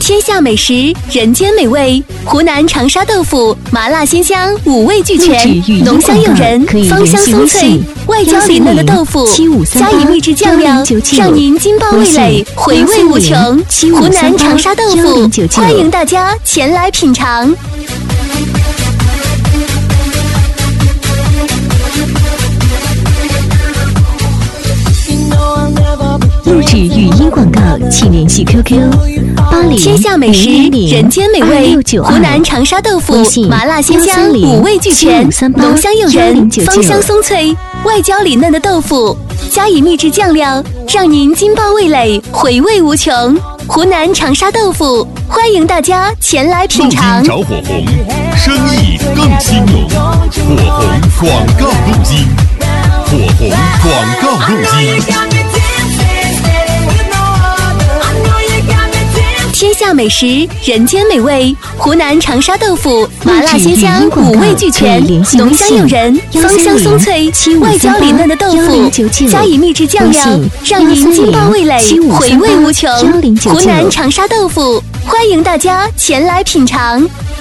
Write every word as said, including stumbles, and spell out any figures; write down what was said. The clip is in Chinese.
天下美食，人间美味。湖南长沙豆腐，麻辣鲜香，五味俱全，浓香诱人，芳香松脆，外焦里嫩的豆腐，加以秘制酱料，让您津爆味蕾，回味无穷。湖南长沙豆腐，欢迎大家前来品尝。 录制语音广告，请联系 Q Q 八零天下美食，人间美味。湖南长沙豆腐，麻辣鲜香，五味俱全，浓香诱人，芳香松脆，外焦里嫩的豆腐，加以秘制酱料，让您津爆味蕾，回味无穷。湖南长沙豆腐，欢迎大家前来品尝。 找火红，生意更兴隆。火红广告录音，火红广告录音。 天下美食，人间美味。湖南长沙豆腐，麻辣鲜香，五味俱全，浓香诱人，芳香松脆，外焦里嫩的豆腐，加以秘制酱料，让您津爆味蕾，回味无穷。湖南长沙豆腐，欢迎大家前来品尝。